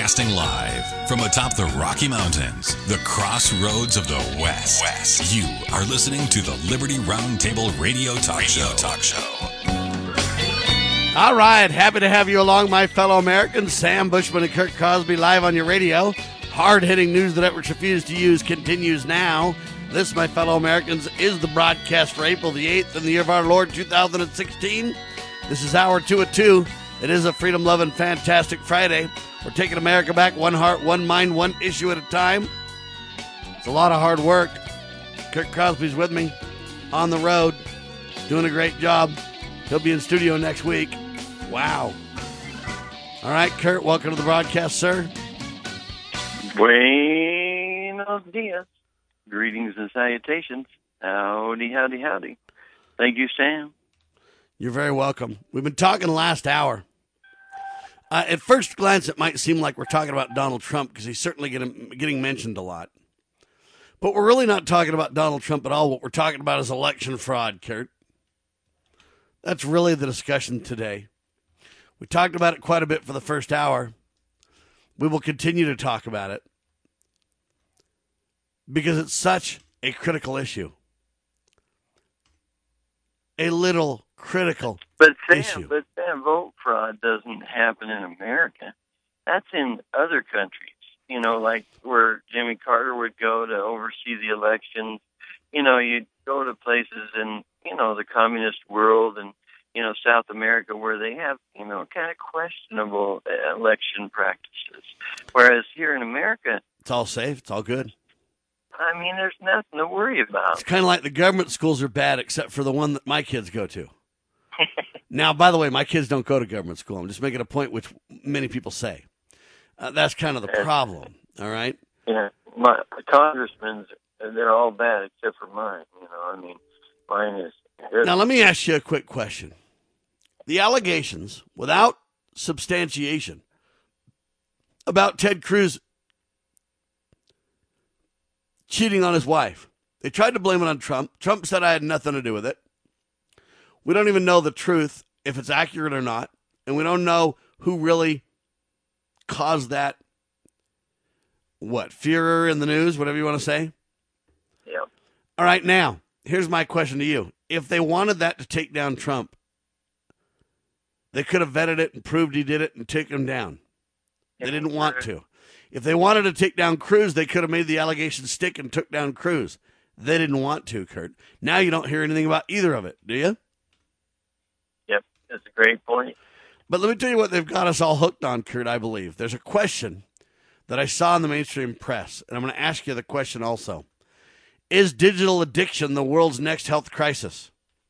Broadcasting live from atop the Rocky Mountains, the crossroads of the West. You are listening to the Liberty Roundtable Radio Talk Show. All right, happy to have you along, my fellow Americans. Sam Bushman and Kurt Cosby live on your radio. Hard-hitting news the networks refuse to use continues now. This, my fellow Americans, is the broadcast for April the 8th in the year of our Lord 2016. This is Hour 2 at 2. It is a freedom-loving, fantastic Friday. We're taking America back one heart, one mind, one issue at a time. It's a lot of hard work. Kurt Crosby's with me on the road, doing a great job. He'll be in studio next week. Wow. All right, Kurt, welcome to the broadcast, sir. Buenos dias. Greetings and salutations. Howdy, howdy, howdy. Thank you, Sam. You're very welcome. We've been talking last hour. At first glance, it might seem like we're talking about Donald Trump because he's certainly getting mentioned a lot. But we're really not talking about Donald Trump at all. What we're talking about is election fraud, Kurt. That's really the discussion today. We talked about it quite a bit for the first hour. We will continue to talk about it because it's such a critical issue. A little critical issue. But Sam, vote fraud doesn't happen in America. That's in other countries. You know, like where Jimmy Carter would go to oversee the elections. You know, you'd go to places in, you know, the communist world and, you know, South America where they have, you know, kind of questionable election practices. Whereas here in America, it's all safe. It's all good. I mean, there's nothing to worry about. It's kind of like the government schools are bad except for the one that my kids go to. Now, by the way, my kids don't go to government school. I'm just making a point which many people say. That's kind of the problem, all right? Yeah, the congressmen, they're all bad except for mine. You know, I mean, mine is good. Now, let me ask you a quick question. The allegations, without substantiation, about Ted Cruz cheating on his wife. They tried to blame it on Trump. Trump said I had nothing to do with it. We don't even know the truth, if it's accurate or not. And we don't know who really caused that, furor in the news, whatever you want to say. Yeah. All right, now, here's my question to you. If they wanted that to take down Trump, they could have vetted it and proved he did it and taken him down. They didn't want to. If they wanted to take down Cruz, they could have made the allegation stick and took down Cruz. They didn't want to, Kurt. Now you don't hear anything about either of it, do you? Yep, that's a great point. But let me tell you what they've got us all hooked on, Kurt, I believe. There's a question that I saw in the mainstream press, and I'm going to ask you the question also. Is digital addiction the world's next health crisis?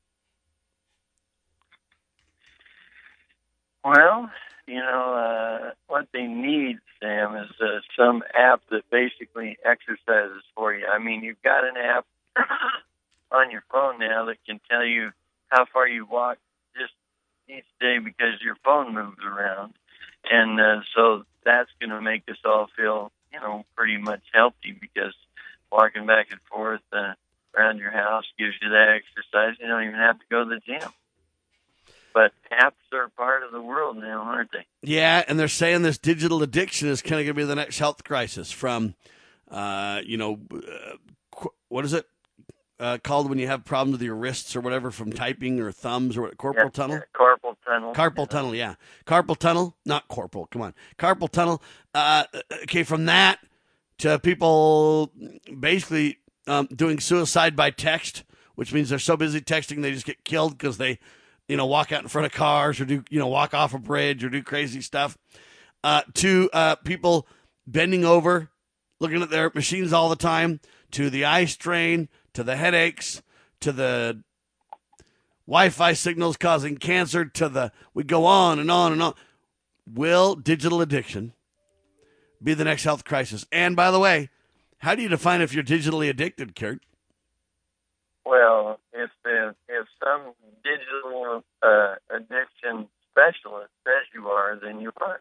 Well, you know, what they need, Sam, is some app that basically exercises for you. I mean, you've got an app on your phone now that can tell you how far you walk just each day because your phone moves around. And so that's going to make us all feel, you know, pretty much healthy because walking back and forth around your house gives you that exercise. You don't even have to go to the gym. But apps are part of the world now, aren't they? Yeah, and they're saying this digital addiction is kind of going to be the next health crisis from, what is it called when you have problems with your wrists or whatever from typing or thumbs or carpal tunnel? Yeah, carpal tunnel. Carpal tunnel, yeah. Carpal tunnel, not corporal, come on. Carpal tunnel. Okay, from that to people basically doing suicide by text, which means they're so busy texting they just get killed because they walk out in front of cars or walk off a bridge or do crazy stuff, to people bending over, looking at their machines all the time, to the eye strain, to the headaches, to the Wi-Fi signals causing cancer, we go on and on and on. Will digital addiction be the next health crisis? And by the way, how do you define if you're digitally addicted, Kurt? Well, if some digital addiction specialist says you are, then you are.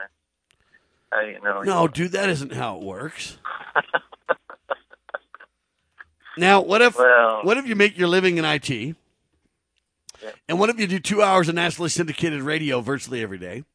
No, dude, that isn't how it works. Now, what if you make your living in IT, yeah, and what if you do 2 hours of nationally syndicated radio virtually every day,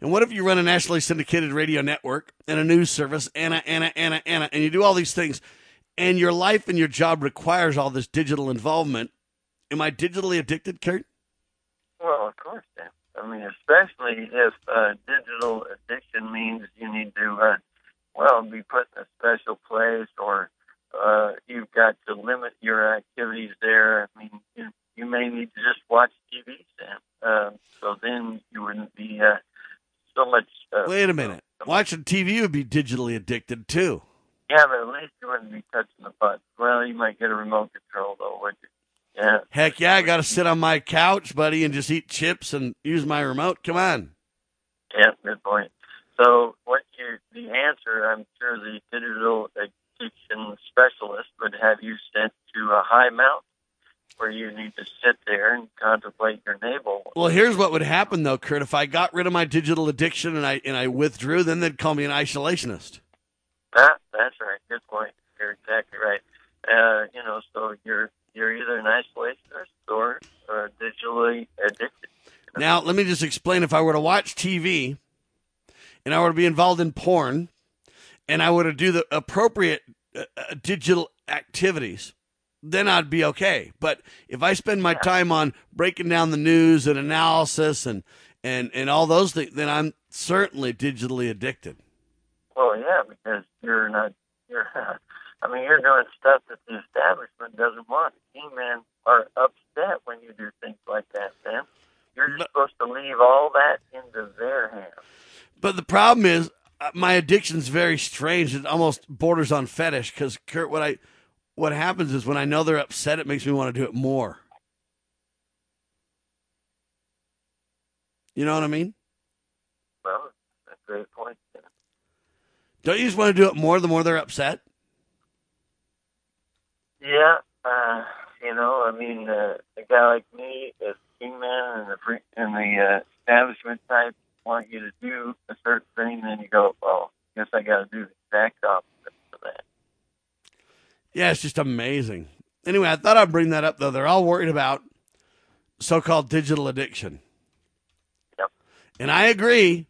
And what if you run a nationally syndicated radio network and a news service and you do all these things, and your life and your job requires all this digital involvement? Am I digitally addicted, Kurt? Well, of course, Dan. I mean, especially if digital addiction means you need to, be put in a special place, or you've got to limit your activities there. I mean, you may need to just watch TV, Sam. So then you wouldn't be so much. Wait a minute. Watching TV would be digitally addicted, too. Yeah, but at least you wouldn't be touching the button. Well, you might get a remote control, though, would you? Yeah. Heck yeah, I got to sit on my couch, buddy, and just eat chips and use my remote. Come on. Yeah, good point. So the answer, I'm sure the digital addiction specialist would have you sent to a high mountain where you need to sit there and contemplate your navel. Well, here's what would happen, though, Kurt. If I got rid of my digital addiction and I withdrew, then they'd call me an isolationist. That's right. Good point. You're exactly right. So you're either an isolationist or digitally addicted. Now, let me just explain. If I were to watch TV and I were to be involved in porn and I were to do the appropriate digital activities, then I'd be okay. But if I spend my time on breaking down the news and analysis and all those things, then I'm certainly digitally addicted. Well, yeah, because you're doing stuff that the establishment doesn't want. G-men are upset when you do things like that, Sam. You're just supposed to leave all that into their hands. But the problem is, my addiction's very strange. It almost borders on fetish. Because Kurt, what happens is when I know they're upset, it makes me want to do it more. You know what I mean? Well, that's a great point. Yeah. Don't you just want to do it more the more they're upset? Yeah. A guy like me, as King-Man and the establishment type want you to do a certain thing, then you go, well, I guess I got to do the exact opposite of that. Yeah, it's just amazing. Anyway, I thought I'd bring that up, though. They're all worried about so-called digital addiction. Yep. And I agree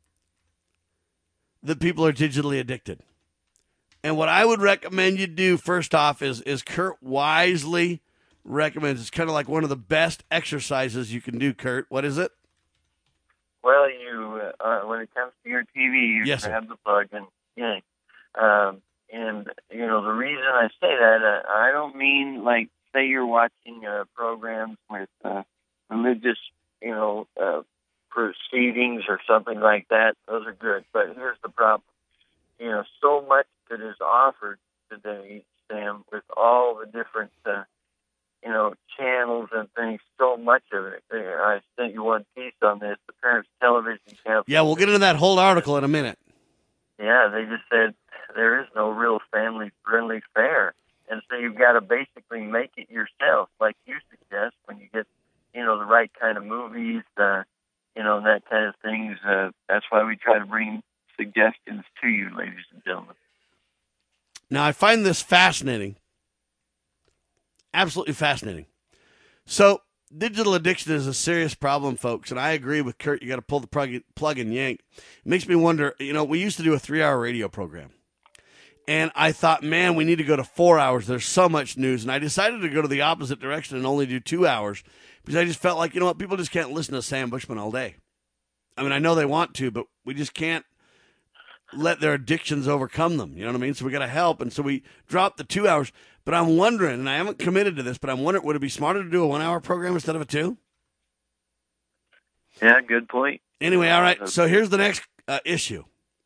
that people are digitally addicted. And what I would recommend you do, first off, is Kurt wisely recommends. It's kind of like one of the best exercises you can do, Kurt. What is it? Well, when it comes to your TV, you grab the plug and yank. The reason I say that, I don't mean like, say you're watching programs with religious, proceedings or something like that. Those are good. But here's the problem. So much that is offered today, Sam, with all the different, channels and things, so much of it. I sent you one piece on this, the Parents Television Channel. Yeah, we'll get into that whole article in a minute. Yeah, they just said there is no real family-friendly fare. And so you've got to basically make it yourself, like you suggest, when you get, the right kind of movies, that kind of things. That's why we try to bring suggestions to you, ladies and gentlemen. Now, I find this fascinating. Absolutely fascinating. So, digital addiction is a serious problem, folks, and I agree with Kurt. You got to pull the plug and yank. It makes me wonder, we used to do a 3-hour radio program, and I thought, man, we need to go to 4 hours. There's so much news, and I decided to go to the opposite direction and only do 2 hours because I just felt like, people just can't listen to Sam Bushman all day. I mean, I know they want to, but we just can't let their addictions overcome them. You know what I mean? So we got to help, and so we dropped the 2 hours. But I'm wondering, and I haven't committed to this, but I'm wondering, would it be smarter to do a 1-hour program instead of a 2? Yeah, good point. Anyway, all right. So here's the next issue.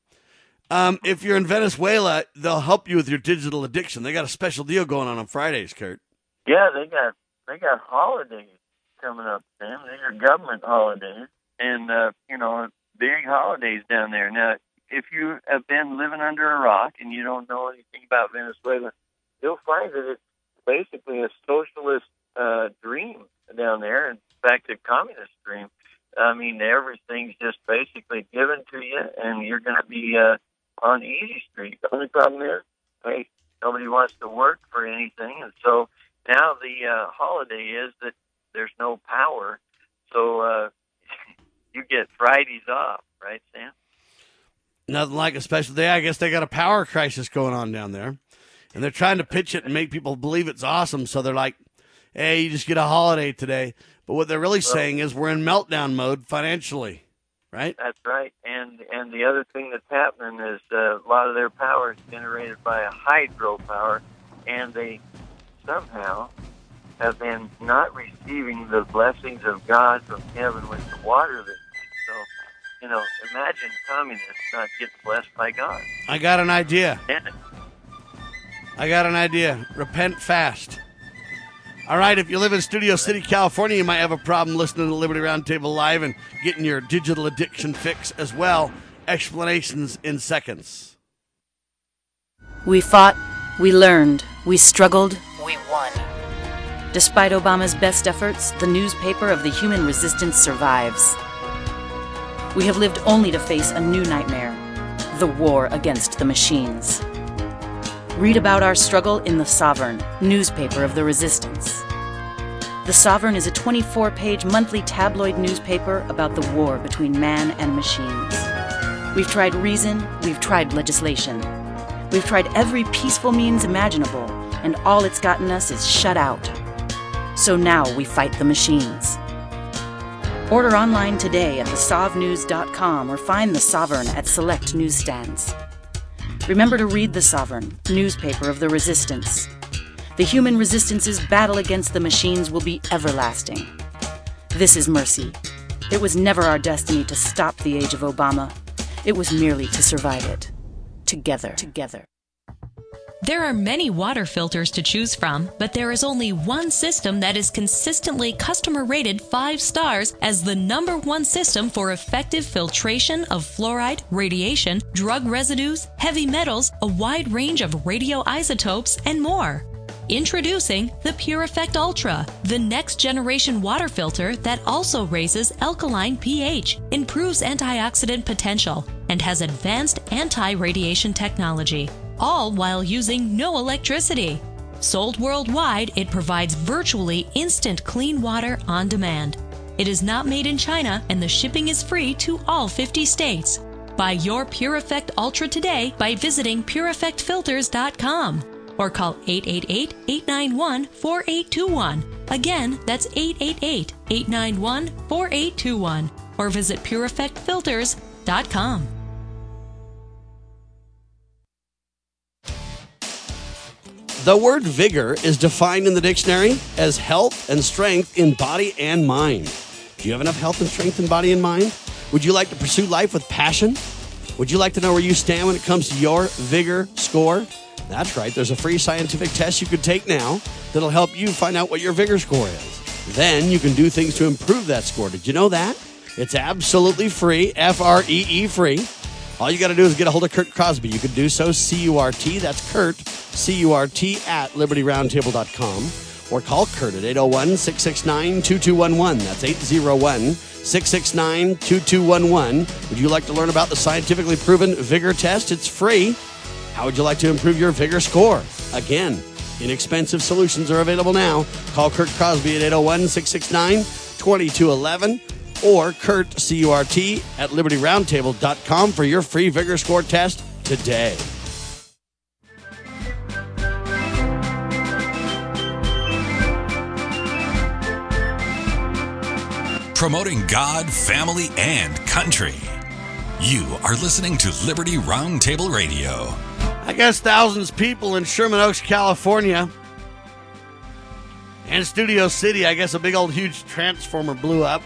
If you're in Venezuela, they'll help you with your digital addiction. They got a special deal going on Fridays, Kurt. Yeah, they got holidays coming up, Sam. These are government holidays, and big holidays down there. Now, if you have been living under a rock and you don't know anything about Venezuela, you'll find that it's basically a socialist dream down there. In fact, a communist dream. I mean, everything's just basically given to you, and you're going to be on easy street. The only problem is, hey, nobody wants to work for anything, and so now the holiday is that there's no power. So you get Fridays off, right, Sam? Nothing like a special day. I guess they got a power crisis going on down there, and they're trying to pitch it and make people believe it's awesome. So they're like, hey, you just get a holiday today. But what they're really saying is we're in meltdown mode financially, right? That's right. And the other thing that's happening is a lot of their power is generated by a hydropower, and they somehow have been not receiving the blessings of God from heaven with the water that. So, imagine communists not getting blessed by God. I got an idea. Repent fast. All right, if you live in Studio City, California, you might have a problem listening to Liberty Roundtable Live and getting your digital addiction fix as well. Explanations in seconds. We fought, we learned, we struggled, we won. Despite Obama's best efforts, the newspaper of the human resistance survives. We have lived only to face a new nightmare, the war against the machines. Read about our struggle in The Sovereign, newspaper of the resistance. The Sovereign is a 24-page monthly tabloid newspaper about the war between man and machines. We've tried reason, we've tried legislation. We've tried every peaceful means imaginable, and all it's gotten us is shut out. So now we fight the machines. Order online today at thesovnews.com or find The Sovereign at select newsstands. Remember to read The Sovereign, newspaper of the resistance. The human resistance's battle against the machines will be everlasting. This is mercy. It was never our destiny to stop the age of Obama. It was merely to survive it. Together. There are many water filters to choose from, but there is only one system that is consistently customer rated 5 stars as the #1 system for effective filtration of fluoride, radiation, drug residues, heavy metals, a wide range of radioisotopes, and more. Introducing the PureEffect Ultra, the next generation water filter that also raises alkaline pH, improves antioxidant potential, and has advanced anti-radiation technology, all while using no electricity. Sold worldwide, it provides virtually instant clean water on demand. It is not made in China, and the shipping is free to all 50 states. Buy your PureEffect Ultra today by visiting PureEffectFilters.com or call 888-891-4821. Again, that's 888-891-4821 or visit PureEffectFilters.com. The word vigor is defined in the dictionary as health and strength in body and mind. Do you have enough health and strength in body and mind? Would you like to pursue life with passion? Would you like to know where you stand when it comes to your vigor score? That's right. There's a free scientific test you can take now that'll help you find out what your vigor score is. Then you can do things to improve that score. Did you know that? It's absolutely free, Free free. All you got to do is get a hold of Kurt Crosby. You can do so, C-U-R-T, that's Kurt, C-U-R-T, at LibertyRoundtable.com. Or call Kurt at 801-669-2211. That's 801-669-2211. Would you like to learn about the scientifically proven vigor test? It's free. How would you like to improve your vigor score? Again, inexpensive solutions are available now. Call Kurt Crosby at 801-669-2211. Or Kurt, C-U-R-T, at LibertyRoundtable.com for your free vigor score test today. Promoting God, family, and country. You are listening to Liberty Roundtable Radio. I guess thousands of people in Sherman Oaks, California, and Studio City, I guess a big old huge transformer blew up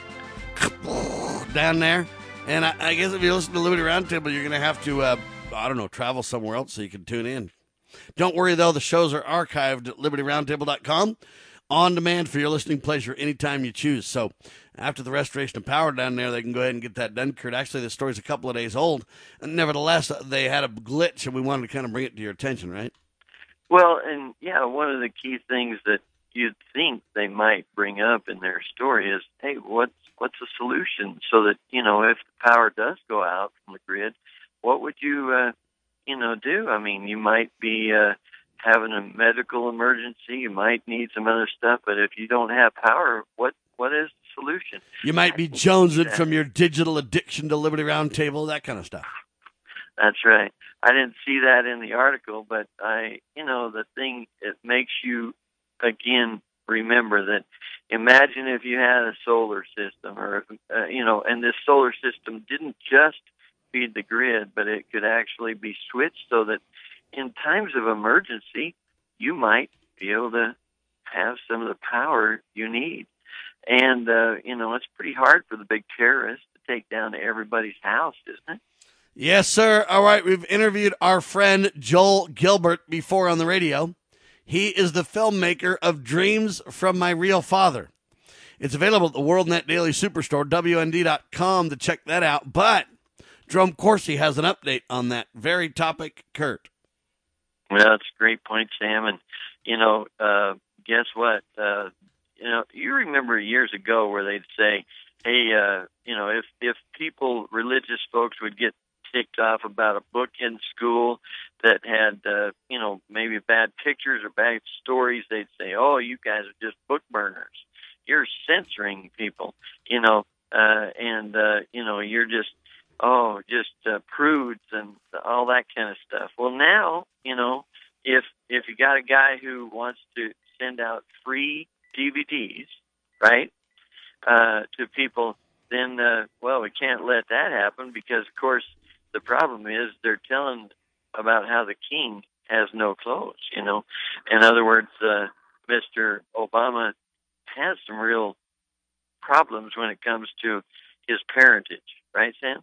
down there. And I guess if you listen to Liberty Roundtable, you're going to have to, travel somewhere else so you can tune in. Don't worry, though. The shows are archived at LibertyRoundtable.com on demand for your listening pleasure anytime you choose. So after the restoration of power down there, they can go ahead and get that done, Kurt. Actually, the story's a couple of days old. And nevertheless, they had a glitch, and we wanted to kind of bring it to your attention, right? Well, and yeah, one of the key things that you'd think they might bring up in their story is, hey, what's the solution so that, if the power does go out from the grid, what would you, do? I mean, you might be having a medical emergency, you might need some other stuff, but if you don't have power, what is the solution. You might be jonesing from your digital addiction to Liberty Roundtable, that kind of stuff. That's right. I didn't see that in the article, but the thing, it makes you, again, remember that imagine if you had a solar system and this solar system didn't just feed the grid, but it could actually be switched so that in times of emergency, you might be able to have some of the power you need. And, it's pretty hard for the big terrorists to take down everybody's house, isn't it? Yes, sir. All right, we've interviewed our friend Joel Gilbert before on the radio. He is the filmmaker of Dreams from My Real Father. It's available at the WorldNet Daily Superstore, WND.com, to check that out. But Jerome Corsi has an update on that very topic, Kurt. Well, that's a great point, Sam. And, guess what? You remember years ago where they'd say, hey, if people, religious folks would get ticked off about a book in school that had, maybe bad pictures or bad stories, they'd say, oh, you guys are just book burners. You're censoring people, you're just prudes and all that kind of stuff. Well, now, if you got a guy who wants to send out free DVDs, right, to people, then, we can't let that happen because, of course, the problem is they're telling about how the king has no clothes, In other words, Mr. Obama has some real problems when it comes to his parentage, right, Sam?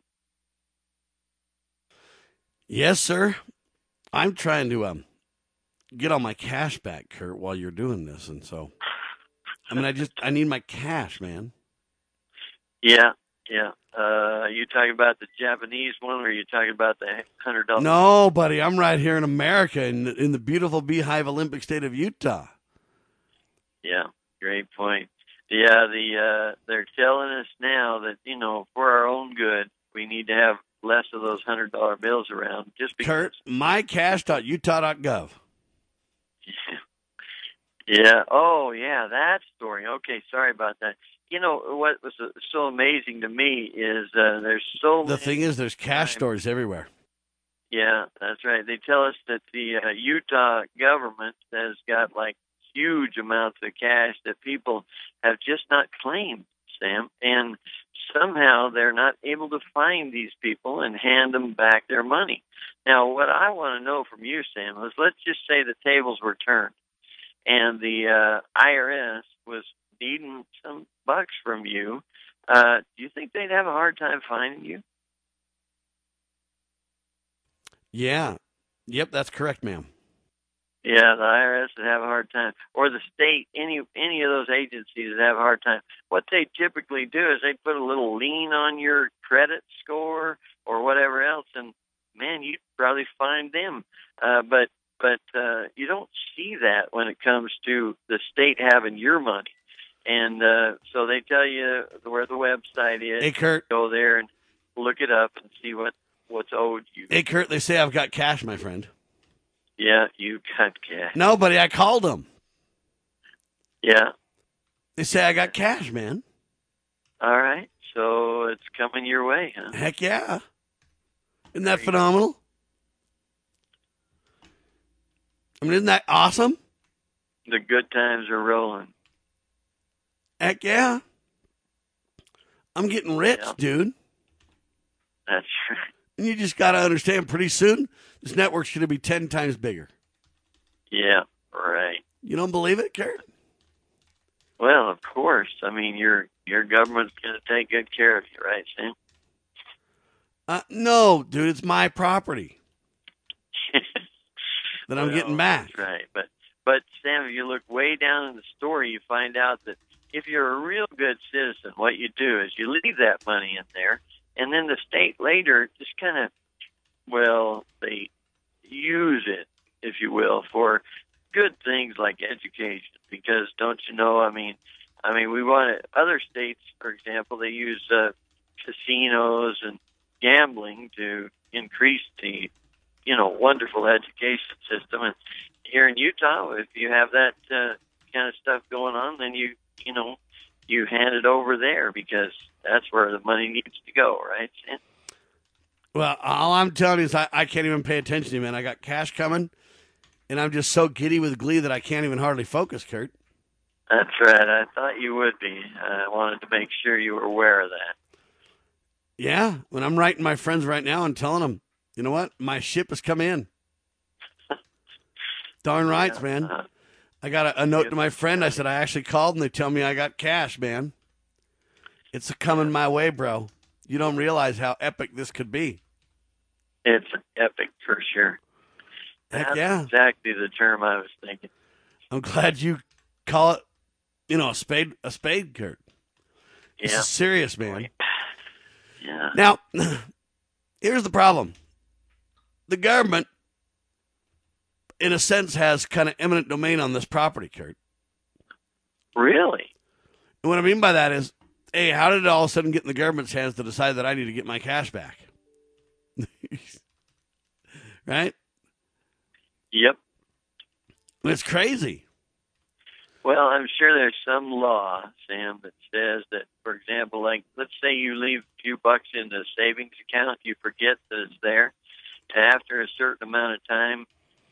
Yes, sir. I'm trying to get all my cash back, Kurt, while you're doing this, and so I need my cash, man. Yeah. Are you talking about the Japanese one, or are you talking about the $100? No, buddy, I'm right here in America, in the beautiful Beehive Olympic state of Utah. Yeah, great point. Yeah, they're telling us now that for our own good, we need to have less of those $100 bills around. Just because. Kurt, mycash.utah.gov. Yeah. Oh, yeah, that story. Okay, sorry about that. What was so amazing to me is there's so many. The thing is, there's cash stores everywhere. Yeah, that's right. They tell us that the Utah government has got huge amounts of cash that people have just not claimed, Sam, and somehow they're not able to find these people and hand them back their money. Now, what I want to know from you, Sam, is let's just say the tables were turned and the IRS was needing some bucks from you. Do you think they'd have a hard time finding you? Yeah. Yep, that's correct, ma'am. Yeah, the IRS would have a hard time, or the state, any of those agencies would have a hard time. What they typically do is they put a little lien on your credit score or whatever else, and man, you'd probably find them. But you don't see that when it comes to the state having your money, and so they tell you where the website is. Hey, Kurt, go there and look it up and see what's owed you. Hey, Kurt, they say I've got cash, my friend. Yeah, you got cash. No, buddy, I called them. Yeah. They say I got cash, man. All right, so it's coming your way, huh? Heck yeah. Isn't that phenomenal? I mean, isn't that awesome? The good times are rolling. Heck yeah. I'm getting rich, dude. That's right. And you just got to understand, pretty soon, this network's going to be 10 times bigger. Yeah, right. You don't believe it, Kurt? Well, of course. I mean, your government's going to take good care of you, right, Sam? No, dude, it's my property that I'm getting back. That's right. But Sam, if you look way down in the story, you find out that if you're a real good citizen, what you do is you leave that money in there, and then the state later just kind of, they use it, if you will, for good things like education. Because don't you know? I mean, we want other states, for example, they use casinos and gambling to increase the, wonderful education system. And here in Utah, if you have that kind of stuff going on, then you you hand it over there because that's where the money needs to go, right, Sam? Well, all I'm telling you is I can't even pay attention to you, man. I got cash coming, and I'm just so giddy with glee that I can't even hardly focus, Kurt. That's right. I thought you would be. I wanted to make sure you were aware of that. Yeah, when I'm writing my friends right now and telling them, you know what, my ship has come in. Darn right, Yeah, man. I got a note to my friend. I said, I actually called, and they tell me I got cash, man. It's coming my way, bro. You don't realize how epic this could be. It's epic for sure. Heck That's yeah. exactly the term I was thinking. I'm glad you call it, a spade, Kurt. This Yeah. is serious, man. Yeah. Now, here's the problem. The government, in a sense, has kind of eminent domain on this property, Kurt. Really? And what I mean by that is, hey, how did it all of a sudden get in the government's hands to decide that I need to get my cash back? Right? Yep. It's crazy. Well, I'm sure there's some law, Sam, that says that, for example, like, let's say you leave a few bucks in the savings account, you forget that it's there, and after a certain amount of time,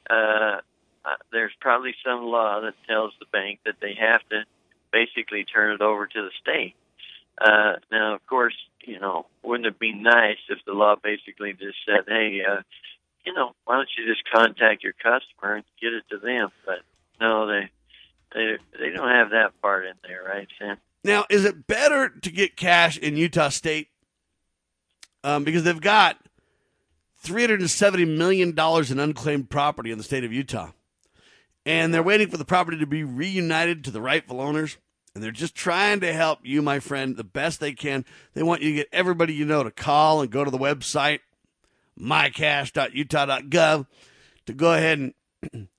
there's probably some law that tells the bank that they have to basically turn it over to the state. Now, of course, wouldn't it be nice if the law basically just said, hey, why don't you just contact your customer and get it to them? But no, they don't have that part in there, right, Sam? Now, is it better to get cash in Utah State? Because they've got $370 million in unclaimed property in the state of Utah. And they're waiting for the property to be reunited to the rightful owners. And they're just trying to help you, my friend, the best they can. They want you to get everybody you know to call and go to the website, mycash.utah.gov, to go ahead and...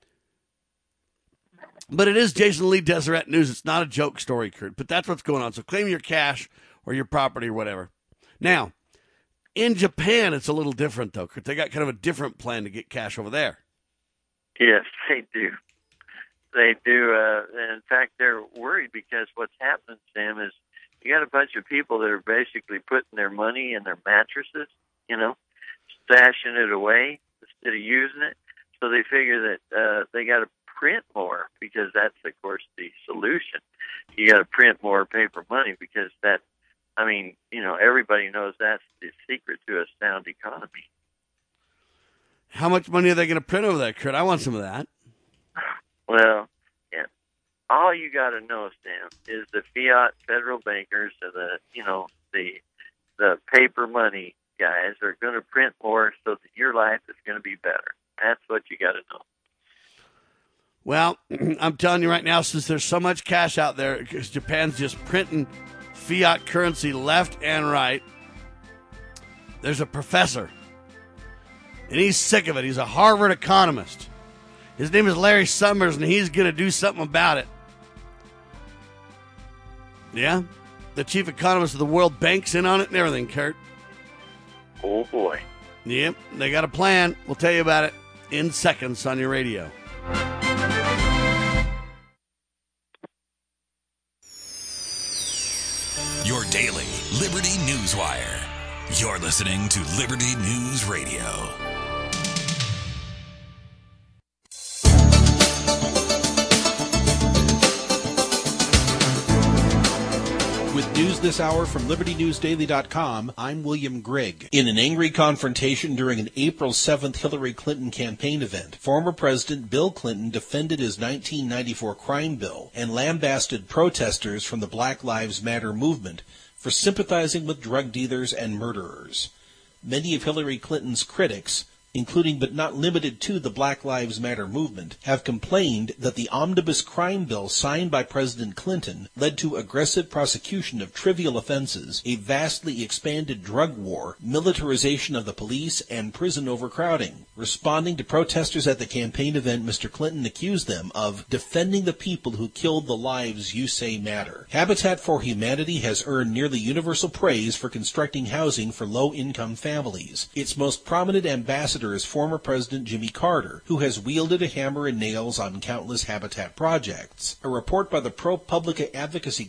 But it is Jason Lee Deseret News. It's not a joke story, Kurt, but that's what's going on. So claim your cash or your property or whatever. Now, in Japan, it's a little different, though, Kurt. They got kind of a different plan to get cash over there. Yes, they do. They do. And in fact, they're worried because what's happening, Sam, is you got a bunch of people that are basically putting their money in their mattresses, stashing it away instead of using it. So they figure that they got to print more because that's, of course, the solution. You got to print more paper money because everybody knows that's the secret to a sound economy. How much money are they going to print over there, Kurt? I want some of that. Well, yeah. All you got to know, Sam, is the fiat federal bankers and the paper money guys are going to print more so that your life is going to be better. That's what you got to know. Well, I'm telling you right now, since there's so much cash out there, because Japan's just printing fiat currency left and right, there's a professor, and he's sick of it. He's a Harvard economist. His name is Larry Summers, and he's going to do something about it. Yeah? The chief economist of the World Bank's in on it and everything, Kurt. Oh, boy. Yep, they got a plan. We'll tell you about it in seconds on your radio. Your daily Liberty News Wire. You're listening to Liberty News Radio. With news this hour from LibertyNewsDaily.com, I'm William Grigg. In an angry confrontation during an April 7th Hillary Clinton campaign event, former President Bill Clinton defended his 1994 crime bill and lambasted protesters from the Black Lives Matter movement for sympathizing with drug dealers and murderers. Many of Hillary Clinton's critics, including but not limited to the Black Lives Matter movement, have complained that the omnibus crime bill signed by President Clinton led to aggressive prosecution of trivial offenses, a vastly expanded drug war, militarization of the police, and prison overcrowding. Responding to protesters at the campaign event, Mr. Clinton accused them of defending the people who killed the lives you say matter. Habitat for Humanity has earned nearly universal praise for constructing housing for low-income families. Its most prominent ambassador is former President Jimmy Carter, who has wielded a hammer and nails on countless Habitat projects. A report by the ProPublica advocacy group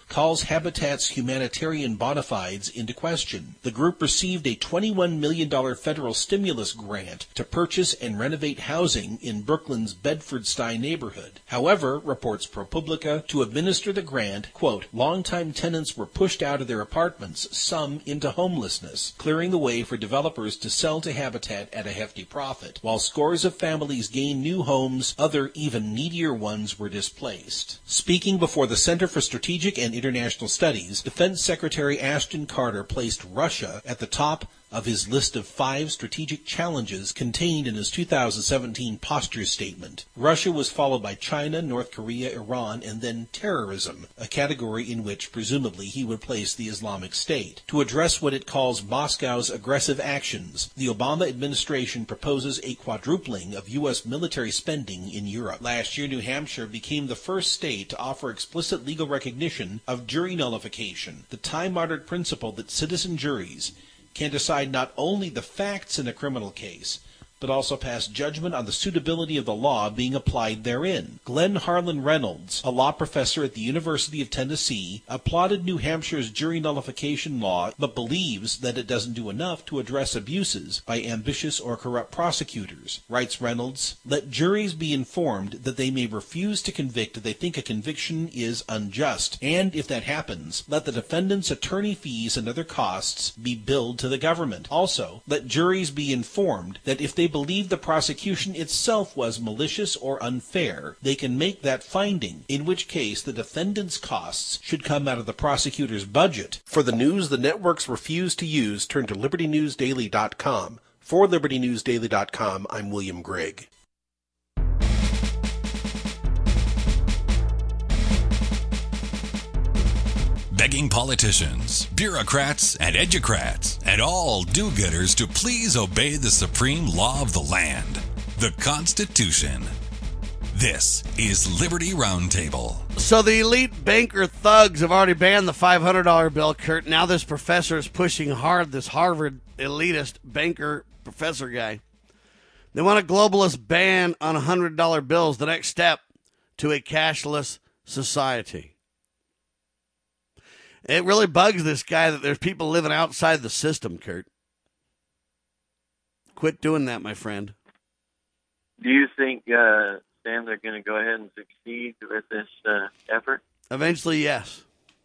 calls Habitat's humanitarian bona fides into question. The group received a $21 million federal stimulus grant to purchase and renovate housing in Brooklyn's Bedford-Stuy neighborhood. However, reports ProPublica, to administer the grant, quote, longtime tenants were pushed out of their apartments, some into homelessness, clearing the way for developers to sell to Habitat at a hefty profit. While scores of families gained new homes, other even needier ones were displaced. Speaking before the Center for Strategic and International Studies, Defense Secretary Ashton Carter placed Russia at the top of his list of 5 strategic challenges contained in his 2017 posture statement. Russia was followed by China, North Korea, Iran, and then terrorism, a category in which presumably he would place the Islamic State. To address what it calls Moscow's aggressive actions, the Obama administration proposes a quadrupling of U.S. military spending in Europe. Last year, New Hampshire became the first state to offer explicit legal recognition of jury nullification, the time-honored principle that citizen juries can decide not only the facts in a criminal case, but also pass judgment on the suitability of the law being applied therein. Glenn Harlan Reynolds, a law professor at the University of Tennessee, applauded New Hampshire's jury nullification law, but believes that it doesn't do enough to address abuses by ambitious or corrupt prosecutors. Writes Reynolds, let juries be informed that they may refuse to convict if they think a conviction is unjust, and if that happens, let the defendant's attorney fees and other costs be billed to the government. Also, let juries be informed that if they believe the prosecution itself was malicious or unfair, they can make that finding, in which case the defendant's costs should come out of the prosecutor's budget. For the news the networks refuse to use, turn to LibertyNewsDaily.com. For LibertyNewsDaily.com, I'm William Grigg. Begging politicians, bureaucrats, and educrats, and all do-gooders to please obey the supreme law of the land, the Constitution. This is Liberty Roundtable. So the elite banker thugs have already banned the $500 bill, Kurt. Now this professor is pushing hard, this Harvard elitist banker professor guy. They want a globalist ban on $100 bills, the next step to a cashless society. It really bugs this guy that there's people living outside the system, Kurt. Quit doing that, my friend. Do you think, Sam, they're going to go ahead and succeed with this effort? Eventually, yes.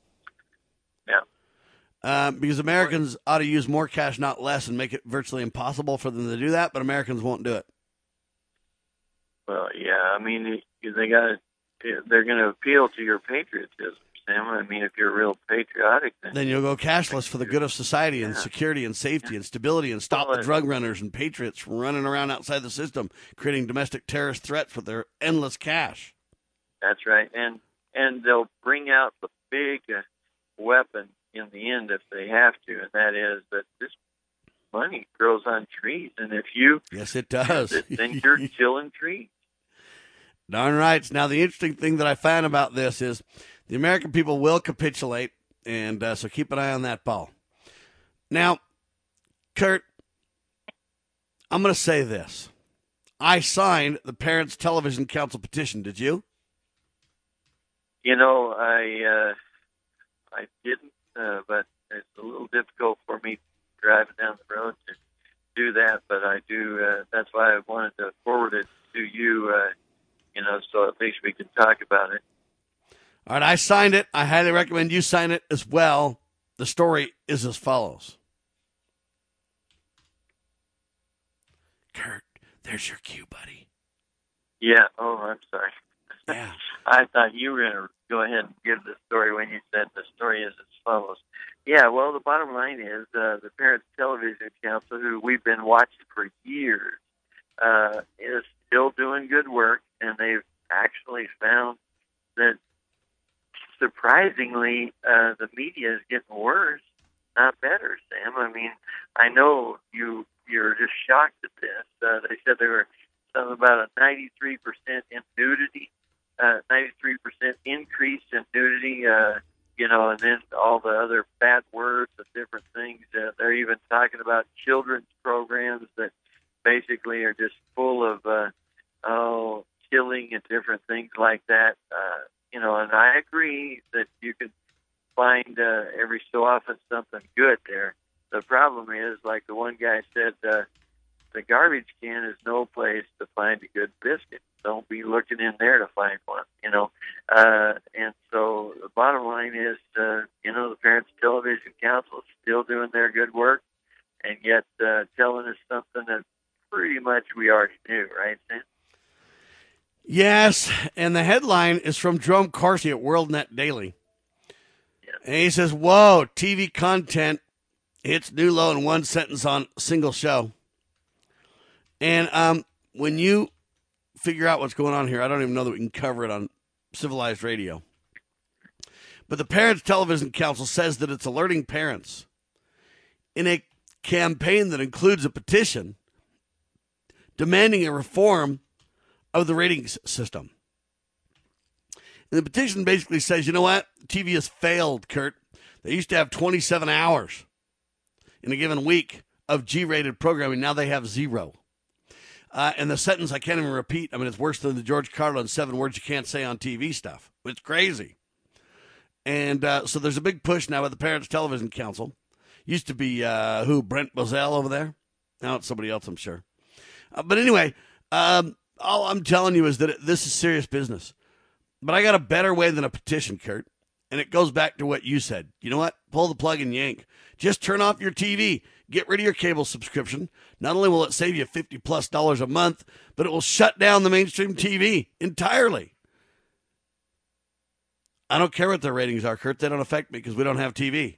Yeah. Because Americans ought to use more cash, not less, and make it virtually impossible for them to do that, but Americans won't do it. Well, yeah, I mean, they're going to appeal to your patriotism, Sam. I mean, if you're real patriotic, then you'll go cashless for the good of society and security and safety and stability, and stop the drug runners and patriots from running around outside the system, creating domestic terrorist threats with their endless cash. That's right. And they'll bring out the big weapon in the end if they have to, and that is that this money grows on trees, and if you yes, it does, then you're killing trees. Darn right. Now, the interesting thing that I found about this is the American people will capitulate, and so keep an eye on that ball. Now, Kurt, I'm going to say this. I signed the Parents Television Council petition. Did you? You know, I didn't, but it's a little difficult for me driving down the road to do that, but I do. That's why I wanted to forward it to you, so at least we can talk about it. All right, I signed it. I highly recommend you sign it as well. The story is as follows. Kurt, there's your cue, buddy. Yeah. Oh, I'm sorry. Yeah. I thought you were going to go ahead and give the story when you said the story is as follows. Yeah, well, the bottom line is the Parents Television Council, who we've been watching for years, is still doing good work, and they've actually found that surprisingly, the media is getting worse, not better, Sam. I mean, I know you're just shocked at this. They said there were something about a 93% in nudity, 93% increase in nudity, and then all the other bad words and different things. They're even talking about children's programs that basically are just full of, killing and different things like that. And I agree that you can find every so often something good there. The problem is, like the one guy said, the garbage can is no place to find a good biscuit. Don't be looking in there to find one, And so the bottom line is, the Parents Television Council is still doing their good work, and yet telling us something that pretty much we already knew, right, Sam? Yes, and the headline is from Jerome Corsi at WorldNet Daily. Yeah. And he says, whoa, TV content hits new low in one sentence on a single show. And when you figure out what's going on here, I don't even know that we can cover it on civilized radio. But the Parents Television Council says that it's alerting parents in a campaign that includes a petition demanding a reform of the ratings system. And the petition basically says, you know what? TV has failed, Kurt. They used to have 27 hours in a given week of G-rated programming. Now they have 0. And the sentence I can't even repeat. I mean, it's worse than the George Carlin 7 words you can't say on TV stuff. It's crazy. And so there's a big push now with the Parents Television Council. Used to be, Brent Bozell over there? Now it's somebody else, I'm sure. But anyway, all I'm telling you is that this is serious business. But I got a better way than a petition, Kurt. And it goes back to what you said. You know what? Pull the plug and yank. Just turn off your TV. Get rid of your cable subscription. Not only will it save you $50+ a month, but it will shut down the mainstream TV entirely. I don't care what their ratings are, Kurt. They don't affect me because we don't have TV.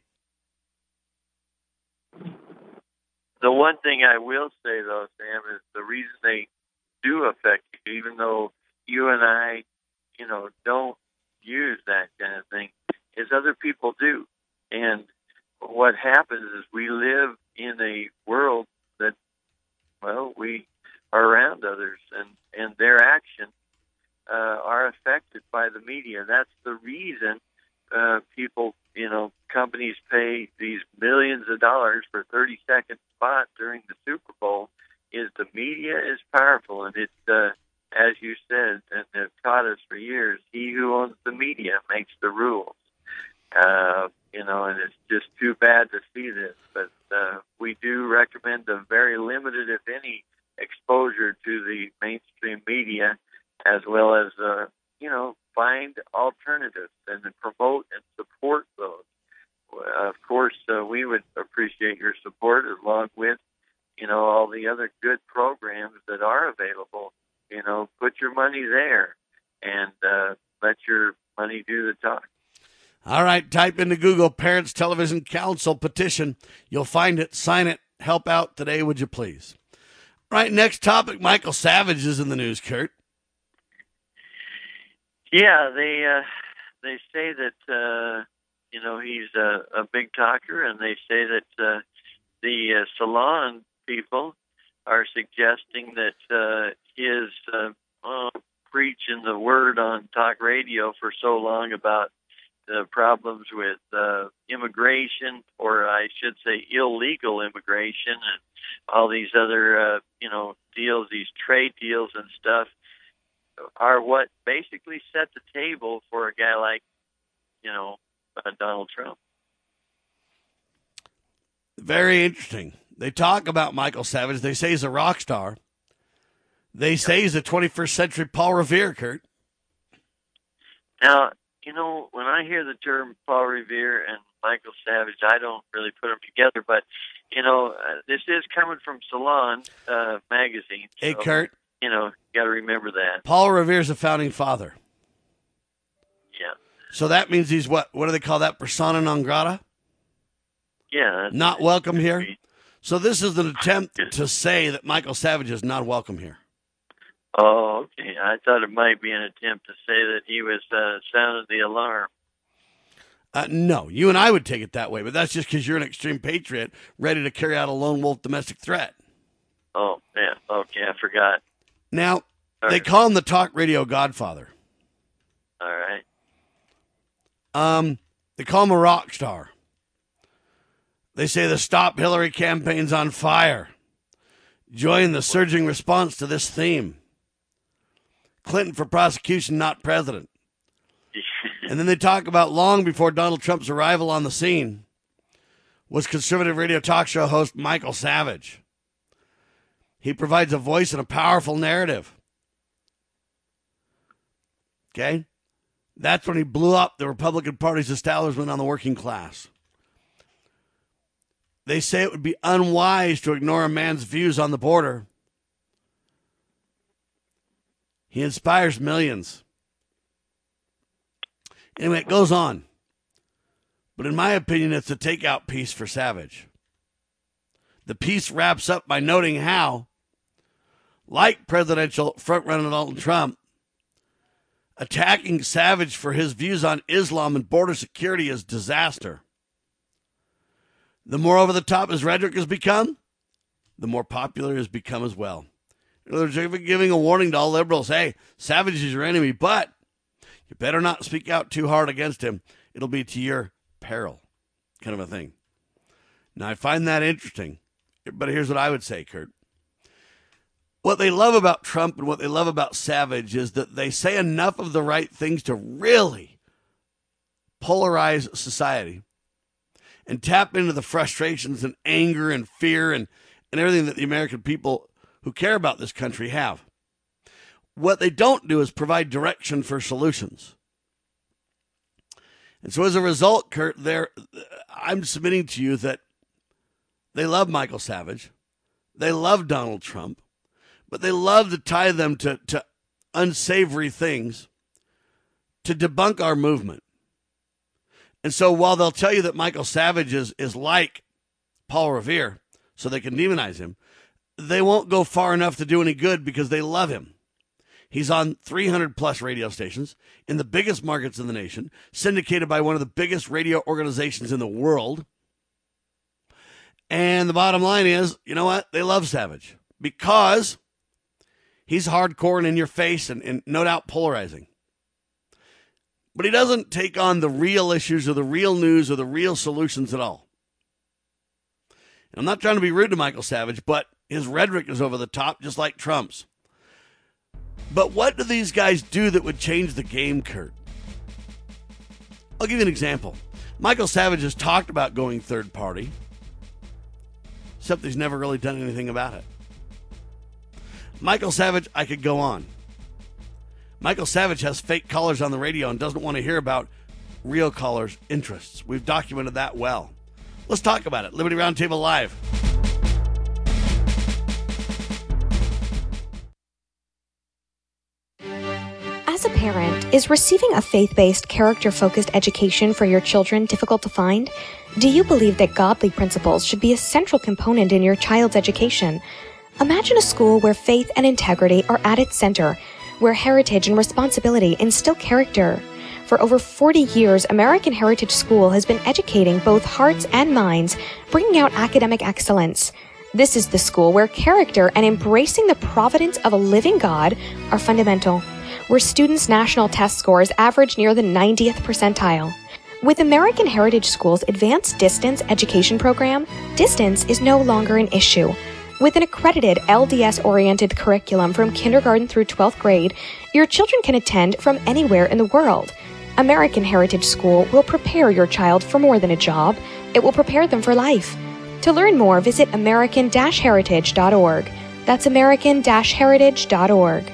The one thing I will say, though, Sam, is the reason they do affect you, even though you and I, don't use that kind of thing, is other people do. And what happens is we live in a world that, we are around others, and their actions are affected by the media. That's the reason people, companies pay these millions of dollars for a 30-second spot during the Super Bowl, is the media is powerful. And it's, as you said, and have taught us for years, he who owns the media makes the rules. And it's just too bad to see this. But we do recommend a very limited, if any, exposure to the mainstream media, as well as, find alternatives and promote and support those. Of course, we would appreciate your support along with, all the other good programs that are available. Put your money there and let your money do the talk. All right, type into Google Parents Television Council petition. You'll find it. Sign it. Help out today, would you please? All right, next topic. Michael Savage is in the news, Kurt. Yeah, they say that he's a big talker, and they say that the salon people are suggesting that his preaching the word on talk radio for so long about the problems with immigration, or I should say illegal immigration, and all these other deals, these trade deals and stuff, are what basically set the table for a guy like, Donald Trump. Very interesting. They talk about Michael Savage. They say he's a rock star. They say he's a 21st century Paul Revere, Kurt. Now, when I hear the term Paul Revere and Michael Savage, I don't really put them together, but, this is coming from Salon magazine. So, hey, Kurt. You got to remember that. Paul Revere's a founding father. Yeah. So that means he's what do they call that? Persona non grata? Yeah. Not welcome here? So this is an attempt to say that Michael Savage is not welcome here. Oh, okay. I thought it might be an attempt to say that he was sounding the alarm. No, you and I would take it that way, but that's just because you're an extreme patriot ready to carry out a lone wolf domestic threat. Oh, yeah. Okay, I forgot. Now, they call him the talk radio godfather. All right. They call him a rock star. They say the Stop Hillary campaign's on fire. Join the surging response to this theme. Clinton for prosecution, not president. And then they talk about long before Donald Trump's arrival on the scene was conservative radio talk show host Michael Savage. He provides a voice and a powerful narrative. Okay? That's when he blew up the Republican Party's establishment on the working class. They say it would be unwise to ignore a man's views on the border. He inspires millions. Anyway, it goes on. But in my opinion, it's a takeout piece for Savage. The piece wraps up by noting how, like presidential frontrunner Donald Trump, attacking Savage for his views on Islam and border security is disaster. The more over the top his rhetoric has become, the more popular he has become as well. In other words, they're giving a warning to all liberals, hey, Savage is your enemy, but you better not speak out too hard against him. It'll be to your peril, kind of a thing. Now, I find that interesting, but here's what I would say, Kurt. What they love about Trump and what they love about Savage is that they say enough of the right things to really polarize society and tap into the frustrations and anger and fear and everything that the American people who care about this country have. What they don't do is provide direction for solutions. And so as a result, Kurt, I'm submitting to you that they love Michael Savage. They love Donald Trump. But they love to tie them to unsavory things to debunk our movement. And so while they'll tell you that Michael Savage is like Paul Revere, so they can demonize him, they won't go far enough to do any good because they love him. He's on 300 plus radio stations in the biggest markets in the nation, syndicated by one of the biggest radio organizations in the world. And the bottom line is, you know what? They love Savage because he's hardcore and in your face and no doubt polarizing. But he doesn't take on the real issues or the real news or the real solutions at all. And I'm not trying to be rude to Michael Savage, but his rhetoric is over the top, just like Trump's. But what do these guys do that would change the game, Kurt? I'll give you an example. Michael Savage has talked about going third party, except he's never really done anything about it. Michael Savage, I could go on. Michael Savage has fake callers on the radio and doesn't want to hear about real callers' interests. We've documented that well. Let's talk about it. Liberty Roundtable Live. As a parent, is receiving a faith-based, character-focused education for your children difficult to find? Do you believe that godly principles should be a central component in your child's education? Imagine a school where faith and integrity are at its center, where heritage and responsibility instill character. For over 40 years, American Heritage School has been educating both hearts and minds, bringing out academic excellence. This is the school where character and embracing the providence of a living God are fundamental, where students' national test scores average near the 90th percentile. With American Heritage School's advanced distance education program, distance is no longer an issue. With an accredited LDS-oriented curriculum from kindergarten through 12th grade, your children can attend from anywhere in the world. American Heritage School will prepare your child for more than a job. It will prepare them for life. To learn more, visit american-heritage.org. That's american-heritage.org.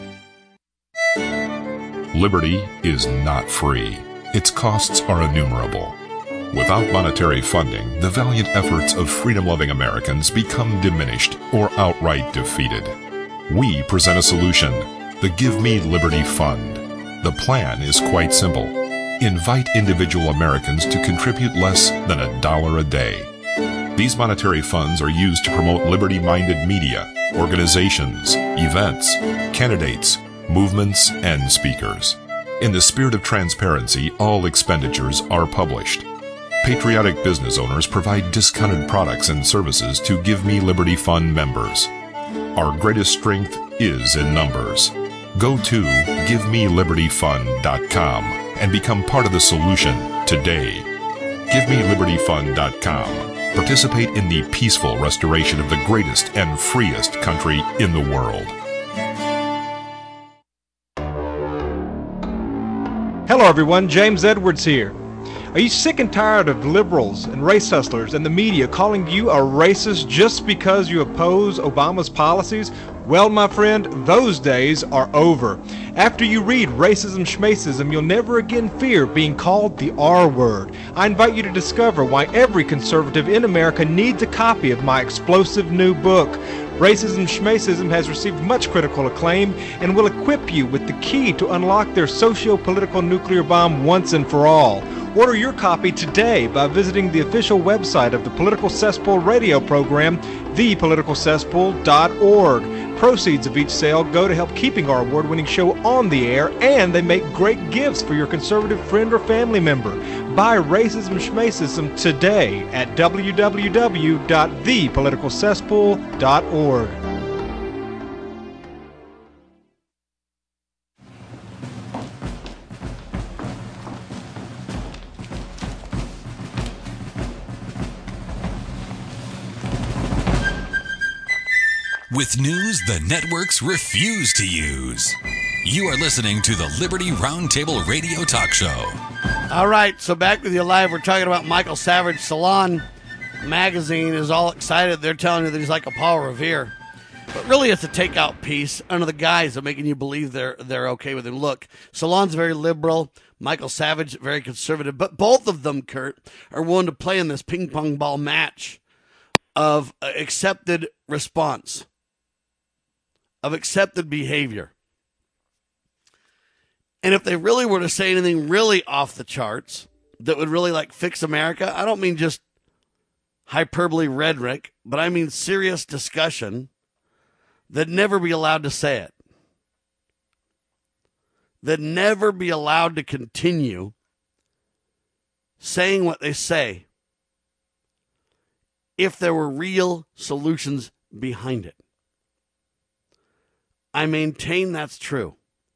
Liberty is not free. Its costs are innumerable. Without monetary funding, the valiant efforts of freedom-loving Americans become diminished or outright defeated. We present a solution, the Give Me Liberty Fund. The plan is quite simple. Invite individual Americans to contribute less than $1 a day. These monetary funds are used to promote liberty-minded media, organizations, events, candidates, movements, and speakers. In the spirit of transparency, all expenditures are published. Patriotic business owners provide discounted products and services to Give Me Liberty Fund members. Our greatest strength is in numbers. Go to GiveMeLibertyFund.com and become part of the solution today. GiveMeLibertyFund.com. Participate in the peaceful restoration of the greatest and freest country in the world. Hello everyone, James Edwards here. Are you sick and tired of liberals and race hustlers and the media calling you a racist just because you oppose Obama's policies? Well, my friend, those days are over. After you read Racism Schmacism, you'll never again fear being called the R word. I invite you to discover why every conservative in America needs a copy of my explosive new book. Racism Schmacism has received much critical acclaim and will equip you with the key to unlock their socio-political nuclear bomb once and for all. Order your copy today by visiting the official website of the Political Cesspool radio program, thepoliticalcesspool.org. Proceeds of each sale go to help keeping our award-winning show on the air, and they make great gifts for your conservative friend or family member. Buy Racism Schmacism today at www.thepoliticalcesspool.org. With news the networks refuse to use. You are listening to the Liberty Roundtable Radio Talk Show. All right, so back with you live. We're talking about Michael Savage. Salon magazine is all excited. They're telling you that he's like a Paul Revere. But really it's a takeout piece under the guise of making you believe they're okay with him. Look, Salon's very liberal. Michael Savage, very conservative. But both of them, Kurt, are willing to play in this ping pong ball match of accepted response, of accepted behavior. And if they really were to say anything really off the charts that would really like fix America, I don't mean just hyperbole rhetoric, but I mean serious discussion, they'd never be allowed to say it. They'd never be allowed to continue saying what they say if there were real solutions behind it. I maintain that's true.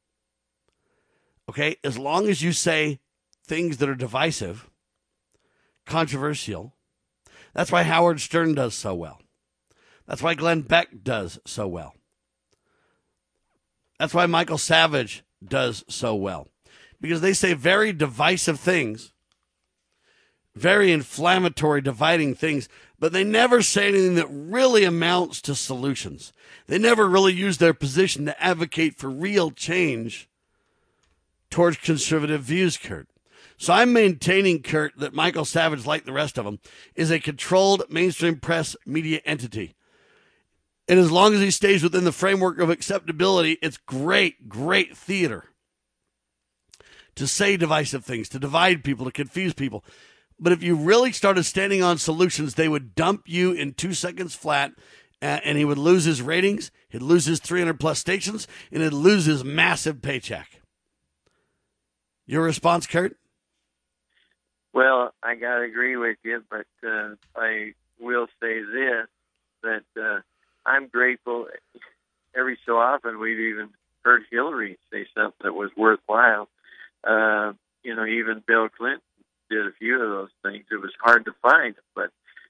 Okay? As long as you say things that are divisive, controversial, that's why Howard Stern does so well. That's why Glenn Beck does so well. That's why Michael Savage does so well. Because they say very divisive things, very inflammatory, dividing things, but they never say anything that really amounts to solutions. They never really use their position to advocate for real change towards conservative views, Kurt. So I'm maintaining, Kurt, that Michael Savage, like the rest of them, is a controlled mainstream press media entity. And as long as he stays within the framework of acceptability, it's great, great theater to say divisive things, to divide people, to confuse people. But if you really started standing on solutions, they would dump you in 2 seconds flat, and he would lose his ratings, he'd lose his 300-plus stations, and he'd lose his massive paycheck. Your response, Kurt? Well, I got to agree with you, but I will say this, that I'm grateful. Every so often we've even heard Hillary say something that was worthwhile. Even Bill Clinton did a few of those things. It was hard to find, but,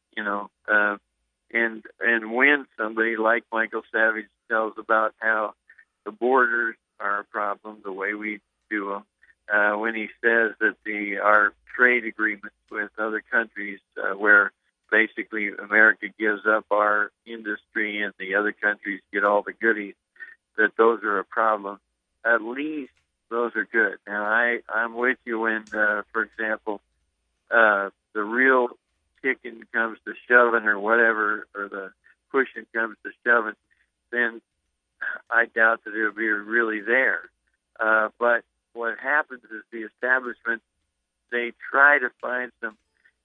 and when somebody like Michael Savage tells about how the borders are a problem, the way we do them, when he says that our trade agreements with other countries where basically America gives up our industry and the other countries get all the goodies, that those are a problem. At least those are good. Now, I'm with you when, for example, the real kicking comes to shoving or whatever, or the pushing comes to shoving, then I doubt that it'll be really there. But what happens is the establishment, they try to find some,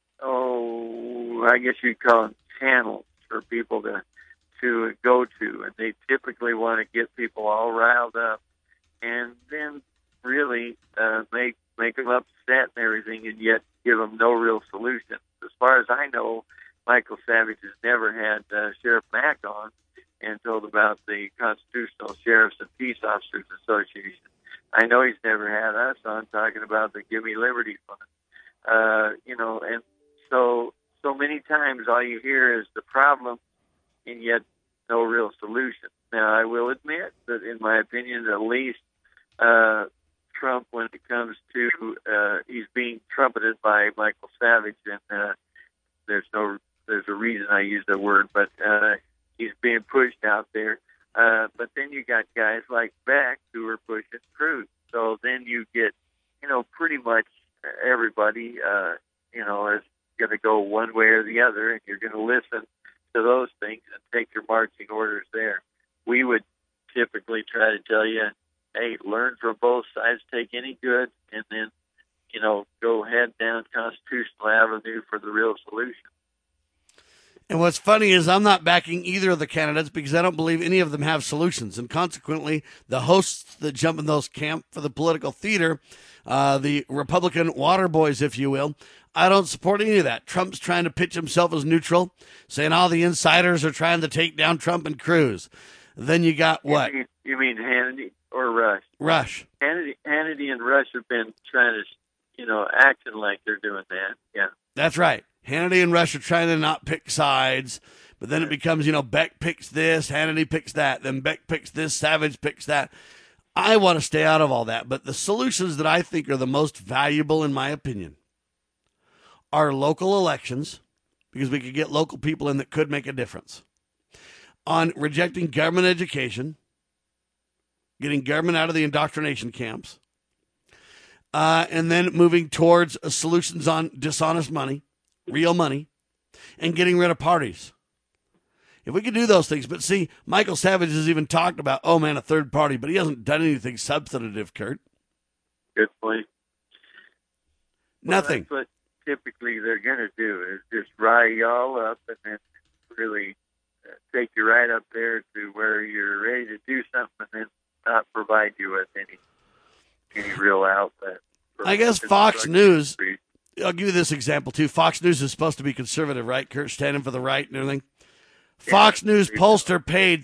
I guess you'd call them channels for people to go to, and they typically want to get people all riled up and then really make them upset and everything, and yet give them no real solution. As far as I know, Michael Savage has never had Sheriff Mack on and told about the Constitutional Sheriffs and Peace Officers Association. I know he's never had us on talking about the Give Me Liberty Fund. And so many times all you hear is the problem and yet no real solution. Now, I will admit that in my opinion, at least Trump when it comes to he's being trumpeted by Michael Savage, and there's a reason I use that word, but he's being pushed out there. But then you got guys like Beck who are pushing Cruz. So then you get, pretty much everybody, is going to go one way or the other, and you're going to listen to those things and take your marching orders there. We would typically try to tell you, hey, learn from both sides, take any good, and then, go head down Constitutional Avenue for the real solution. And what's funny is I'm not backing either of the candidates because I don't believe any of them have solutions. And consequently, the hosts that jump in those camp for the political theater, the Republican water boys, if you will, I don't support any of that. Trump's trying to pitch himself as neutral, saying all the insiders are trying to take down Trump and Cruz. Then you got what? You mean Hannity or Rush? Rush. Hannity and Rush have been trying to, acting like they're doing that. Yeah. That's right. Hannity and Rush are trying to not pick sides, but then it becomes, Beck picks this, Hannity picks that, then Beck picks this, Savage picks that. I want to stay out of all that, but the solutions that I think are the most valuable, in my opinion, are local elections, because we could get local people in that could make a difference. On rejecting government education, getting government out of the indoctrination camps, and then moving towards solutions on dishonest money, real money, and getting rid of parties. If we could do those things, but see, Michael Savage has even talked about, a third party, but he hasn't done anything substantive, Kurt. Good point. Nothing. Well, that's what typically they're going to do, is just rile you all up and then really take you right up there to where you're ready to do something and then not provide you with any real outlet. I guess Fox News, I'll give you this example too. Fox News is supposed to be conservative, right? Kurt standing for the right and everything. Fox News pollster paid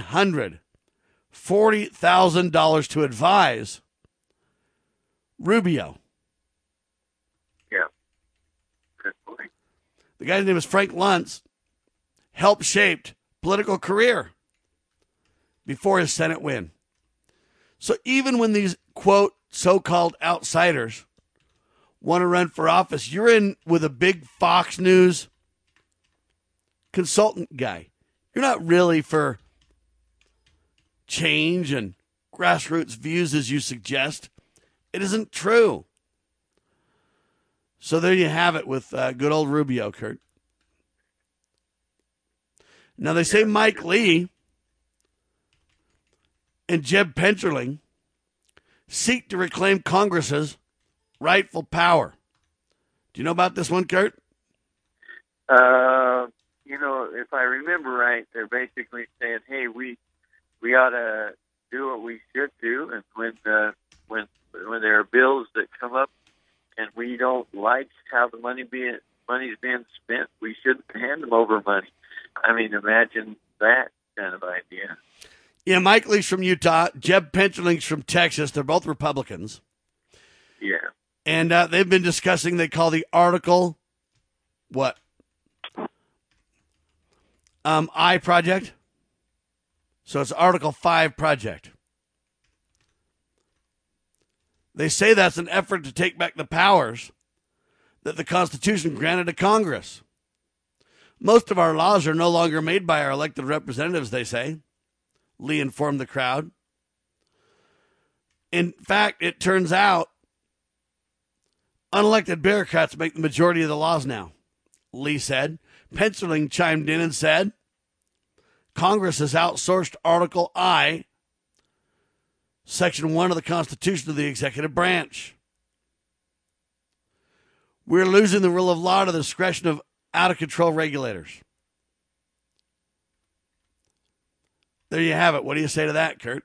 $340,000 to advise Rubio. Yeah. Good point. The guy's name is Frank Luntz. Helped shaped political career before his Senate win. So even when these, quote, so-called outsiders want to run for office, you're in with a big Fox News consultant guy. You're not really for change and grassroots views as you suggest. It isn't true. So there you have it with good old Rubio, Kurt. Now they say Mike Lee and Jeb Penterling seek to reclaim Congress's rightful power. Do you know about this one, Kurt? If I remember right, they're basically saying, hey, we ought to do what we should do, and when there are bills that come up and we don't like how the money's being spent, we shouldn't hand them over money. I mean, imagine that kind of idea. Yeah, Mike Lee's from Utah. Jeb Penterling's from Texas. They're both Republicans. Yeah. And they've been discussing, they call the Article, what? I Project. So it's Article 5 Project. They say that's an effort to take back the powers that the Constitution granted to Congress. Most of our laws are no longer made by our elected representatives, they say. Lee informed the crowd. In fact, it turns out unelected bureaucrats make the majority of the laws now, Lee said. Penterling chimed in and said, Congress has outsourced Article I, Section 1 of the Constitution to the executive branch. We're losing the rule of law to the discretion of out-of-control regulators. There you have it. What do you say to that, Kurt?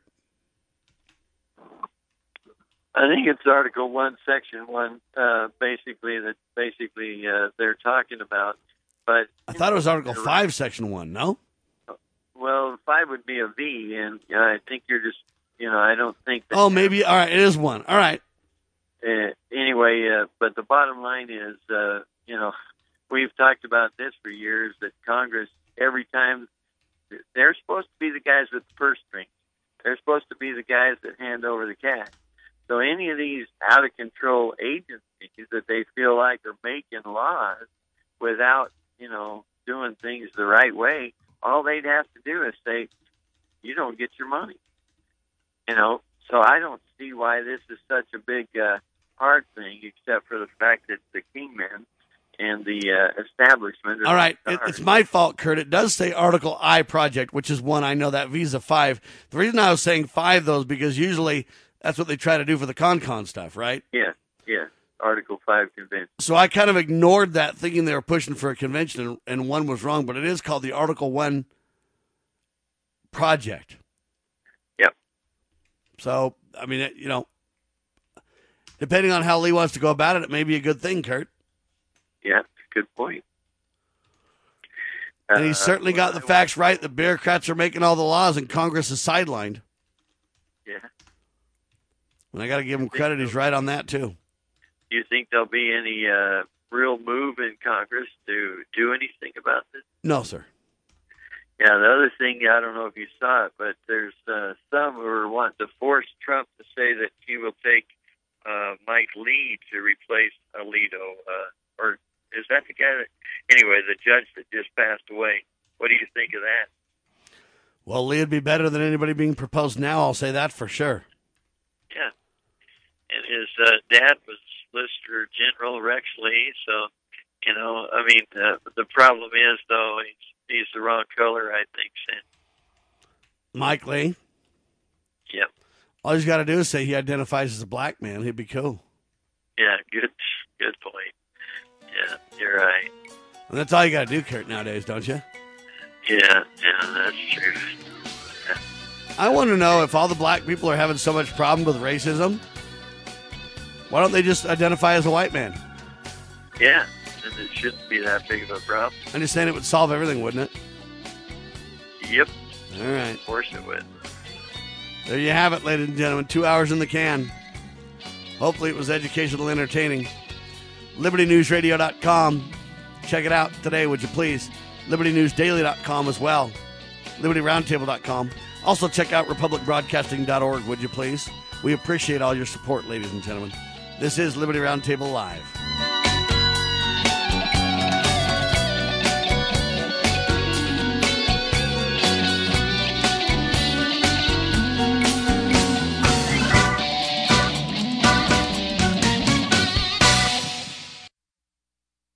I think it's Article 1, Section 1, basically they're talking about. But I thought it was Article 5, Section 1, no? Well, 5 would be a V, and I think you're just, I don't think that... Oh, maybe, all right, it is 1. All right. Anyway, but the bottom line is, we've talked about this for years, that Congress, every time, they're supposed to be the guys with the purse strings. They're supposed to be the guys that hand over the cash. So any of these out-of-control agencies that they feel like are making laws without, doing things the right way, all they'd have to do is say, you don't get your money. So I don't see why this is such a big, hard thing, except for the fact that the kingmen and the establishment. All right, it's my fault, Kurt. It does say Article I project, which is one. I know that Visa 5. The reason I was saying 5, though, is because usually that's what they try to do for the con stuff, right? Yeah. Article 5 convention. So I kind of ignored that, thinking they were pushing for a convention, and one was wrong, but it is called the Article 1 project. Yep. So, I mean, depending on how Lee wants to go about it, it may be a good thing, Kurt. Yeah, good point. And he's certainly got the facts right. The bureaucrats are making all the laws, and Congress is sidelined. Yeah. And I got to give him credit. He's right on that, too. Do you think there'll be any real move in Congress to do anything about this? No, sir. Yeah, the other thing, I don't know if you saw it, but there's some who are wanting to force Trump to say that he will take Mike Lee to replace Alito. Or is that the guy that... Anyway, the judge that just passed away. What do you think of that? Well, Lee would be better than anybody being proposed now, I'll say that for sure. Yeah. And his dad was Solicitor General Rex Lee, so, the problem is, though, he's the wrong color, I think, Sam. Mike Lee? Yep. All he's got to do is say he identifies as a black man. He'd be cool. Yeah, good point. Yeah, you're right. And that's all you got to do, Kurt, nowadays, don't you? Yeah, that's true. Yeah. I want to know if all the black people are having so much problem with racism, why don't they just identify as a white man? Yeah, and it shouldn't be that big of a problem. I'm just saying it would solve everything, wouldn't it? Yep. All right. Of course it would. There you have it, ladies and gentlemen. 2 hours in the can. Hopefully it was educational, entertaining. LibertyNewsRadio.com. Check it out today, would you please? LibertyNewsDaily.com as well. LibertyRoundtable.com. Also check out RepublicBroadcasting.org, would you please? We appreciate all your support, ladies and gentlemen. This is Liberty Roundtable Live.